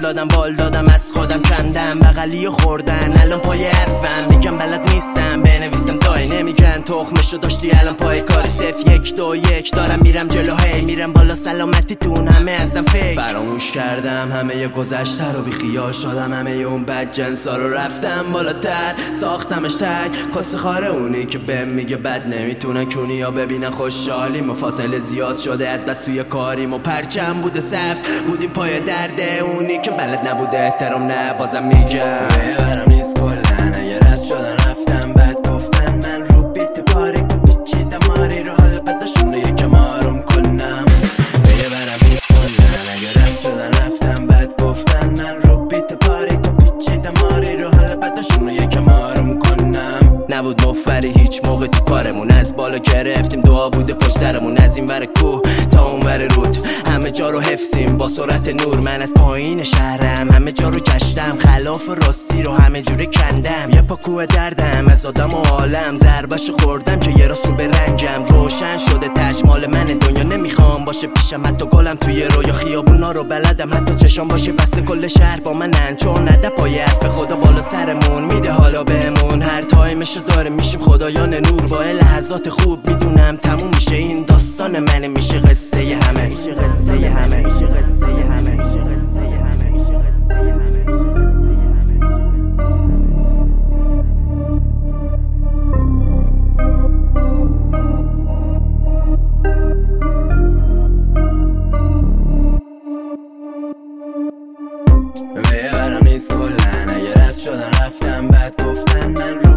بال دادم از خودم کندم بغلی خوردن الان پای حرفم میگم بلد نیستم بنویسم دای نمیگن تخمشو داشتی الان پای کاری 0 1 2 1 دارم میرم جلو هی میرم بالا سلامتیتون همه ازدم فیک فراموش کردم همه ی گذشته رو بی خیال شدم همه ی اون بد جنسا رو رفتم بالاتر ساختمش تک کاسه خاره اونی که بهم میگه بد نمیتونن کونی یا ببینن خوشحالیم و فاصله زیاد شده از بس توی کاریم و پرچم بوده سبز بودیم پای درده اونی که بلد نبوده احترام نه بازم میگم برم نیست کلن اگه رد شدن رفتم بد گفتن من رو بیت باریک و پیچیدم ماری رو حال بداشون رو یکم آروم کنم برم نیست کلن اگه رد شدن رفتم بد گفتن من رو بیت باریک و پیچیدم ماری رو حال بداشون رو یکم آروم کنم نبود مفری هیچ موقع تو کارمون از بالا گرفتیم دعا بوده پشت سرمون از این ور کوه تا اون ور رود همه جا رو حفظیم با سرعت نور من از پایین شهرم همه جا رو گشتم خلاف راستی رو همه جوره کندم یه پا کوه دردم از آدم و عالم ضربش خوردم که یه راست رو به رنگم روشن شده تجمال من دنیا نمیخوام باشه پیشم حتی گلم توی رویا خیابونا رو بلدم حتی چشام باشه بسته کل شهر با منن چون نده پای حرف خدا بالا سرمون میده حالا بهمون هر تایمشو داره میشیم خدایان نور با لحظات خوب میدونم تموم میشه این داستان منه میشه قصه همه میشه قصه همه میشه قصه همه میشه قصه همه میشه قصه همه ببرم نیست کلن اگه رد شدن رفتم بد گفتن من رو